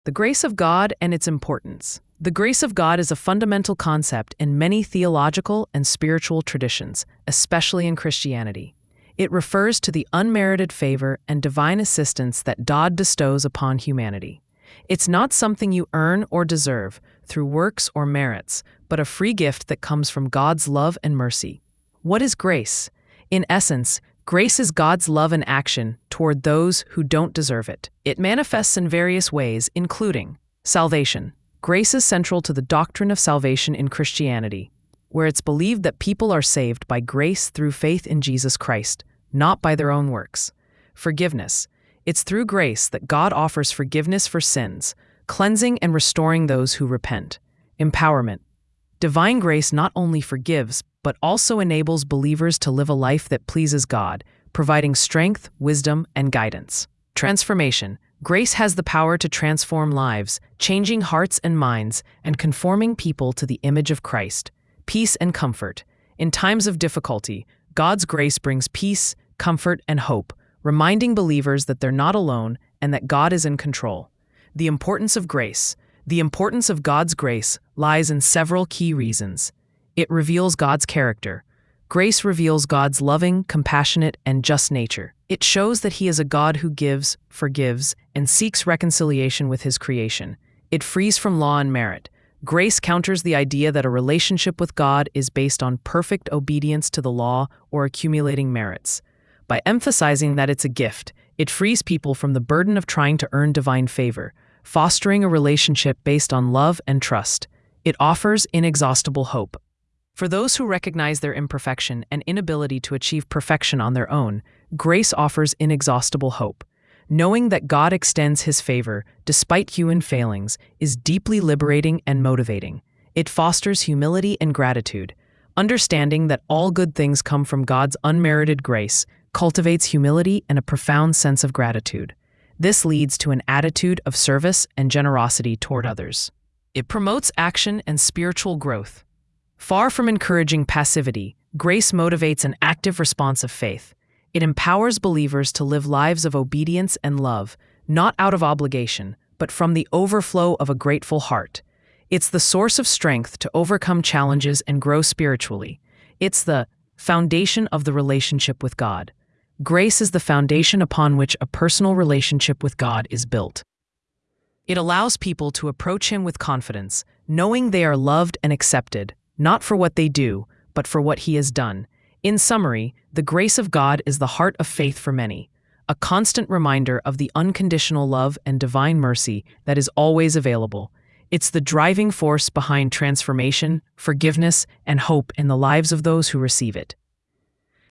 The grace of God and its importance. The grace of God is a fundamental concept in many theological and spiritual traditions, especially in Christianity. It refers to the unmerited favor and divine assistance that God bestows upon humanity. It's not something you earn or deserve through works or merits, but a free gift that comes from God's love and mercy. What is grace? In essence, grace is God's love in action toward those who don't deserve it. It manifests in various ways, including salvation. Grace is central to the doctrine of salvation in Christianity, where it's believed that people are saved by grace through faith in Jesus Christ, not by their own works. Forgiveness. It's through grace that God offers forgiveness for sins, cleansing and restoring those who repent. Empowerment. Divine grace not only forgives, but also enables believers to live a life that pleases God, providing strength, wisdom, and guidance. Transformation. Grace has the power to transform lives, changing hearts and minds, and conforming people to the image of Christ. Peace and comfort. In times of difficulty, God's grace brings peace, comfort, and hope, reminding believers that they're not alone and that God is in control. The importance of grace. The importance of God's grace lies in several key reasons. It reveals God's character. Grace reveals God's loving, compassionate, and just nature. It shows that He is a God who gives, forgives, and seeks reconciliation with His creation. It frees from law and merit. Grace counters the idea that a relationship with God is based on perfect obedience to the law or accumulating merits. By emphasizing that it's a gift, it frees people from the burden of trying to earn divine favor, fostering a relationship based on love and trust. It offers inexhaustible hope. For those who recognize their imperfection and inability to achieve perfection on their own, grace offers inexhaustible hope. Knowing that God extends His favor, despite human failings, is deeply liberating and motivating. It fosters humility and gratitude. Understanding that all good things come from God's unmerited grace cultivates humility and a profound sense of gratitude. This leads to an attitude of service and generosity toward others. It promotes action and spiritual growth. Far from encouraging passivity, grace motivates an active response of faith. It empowers believers to live lives of obedience and love, not out of obligation, but from the overflow of a grateful heart. It's the source of strength to overcome challenges and grow spiritually. It's the foundation of the relationship with God. Grace is the foundation upon which a personal relationship with God is built. It allows people to approach Him with confidence, knowing they are loved and accepted, not for what they do, but for what He has done. In summary, the grace of God is the heart of faith for many, a constant reminder of the unconditional love and divine mercy that is always available. It's the driving force behind transformation, forgiveness, and hope in the lives of those who receive it.